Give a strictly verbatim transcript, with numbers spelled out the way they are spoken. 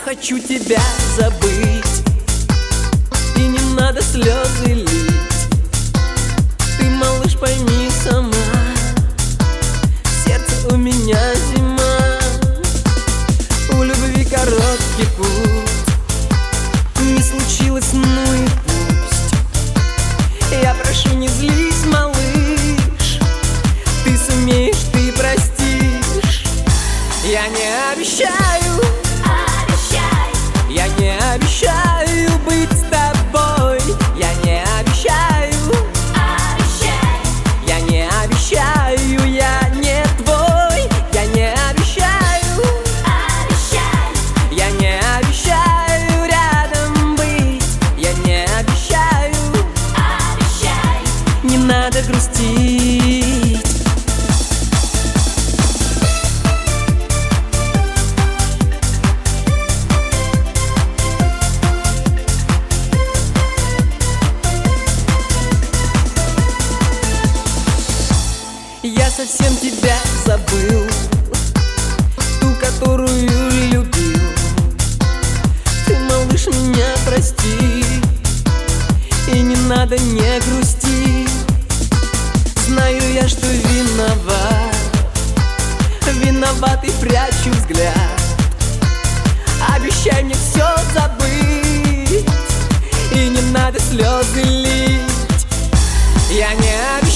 хочу тебя забыть, и не надо слезы лить. Ты, малыш, пойми сама, в сердце у меня зима. У любви короткий путь, не случилось, ну и пусть. Я прошу, не злись, малыш, ты сумеешь, ты простишь. Я не обещаю, обещай. Я не обещаю быть с тобой. Я не обещаю, обещай. Я не обещаю, я не твой. Я не обещаю, обещай. Я не обещаю рядом быть. Я не обещаю, обещай. Не надо грустить. Я совсем тебя забыл, ту, которую любил. Ты, малыш, меня прости, и не надо, не грусти. Знаю я, что виноват, виноват и прячу взгляд. Обещай мне все забыть, и не надо слезы лить. Я не обещаю,